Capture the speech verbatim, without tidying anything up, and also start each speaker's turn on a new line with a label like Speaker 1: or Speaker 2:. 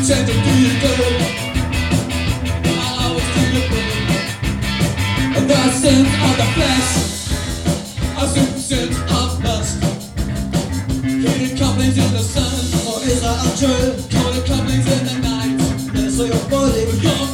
Speaker 1: pretend to do you good. I always do you good. The sins of the flesh are super sins of lust. Heated couplings in the sun, or is that untrue? Cold couplings in the night. Let's say your body.